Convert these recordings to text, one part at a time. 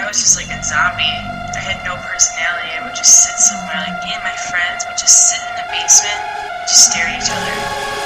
was just like a zombie. I had no personality. I would just sit somewhere. Like me and my friends would just sit in the basement, just stare at each other.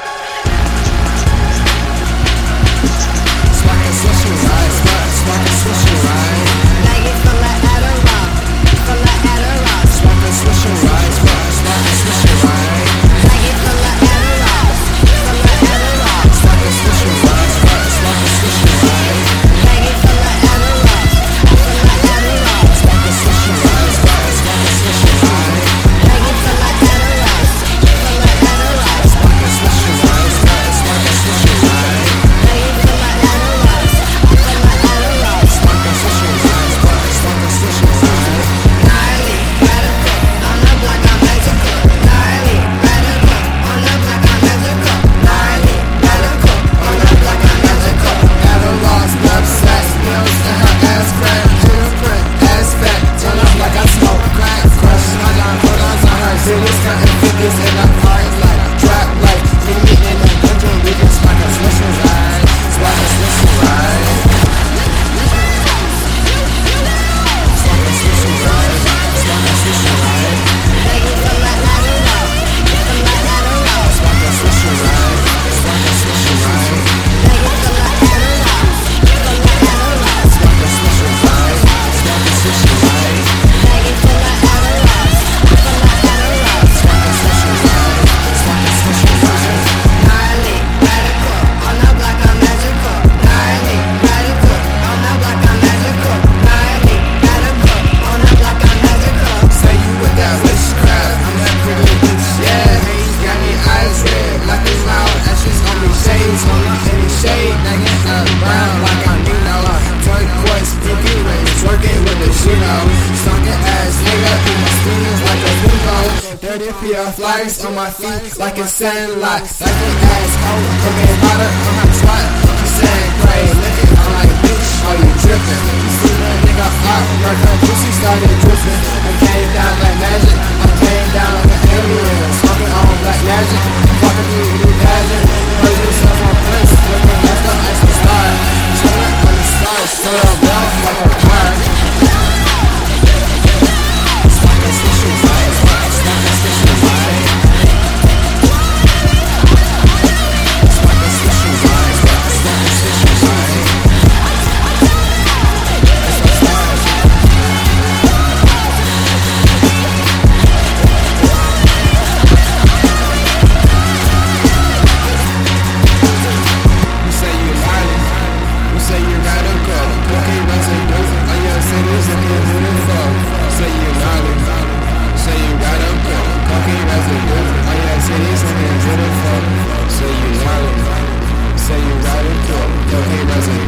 Dirty PR flyers on my feet like a sunlight. Like an asshole, cooking water on my twat. She said, "Crazy, looking." I'm like, "Bitch, are you tripping?" You see that nigga hot, like her pussy started dripping. I came down like magic. I came down like an alien, smoking on black magic. Fucking me, you pageant. Heard yourself on Prince, looking like the ice and star. Chillin' on the stars, stood up well like a car. Say you riding, say you riding, cocaine resident.